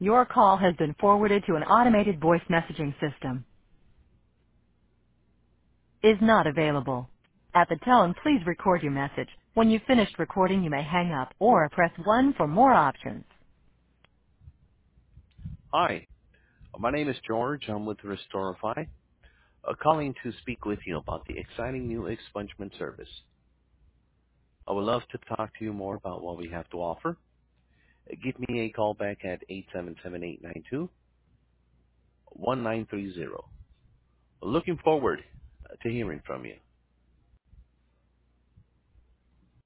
Your call has been forwarded to an automated voice messaging system. Is not available. At the tone, please record your message. When you've finished recording, you may hang up or press 1 for more options. Hi, my name is George. I'm with Restorify, calling to speak with you about the exciting new expungement service. I would love to talk to you more about what we have to offer. Give me a call back at 877-892-1930. Looking forward to hearing from you.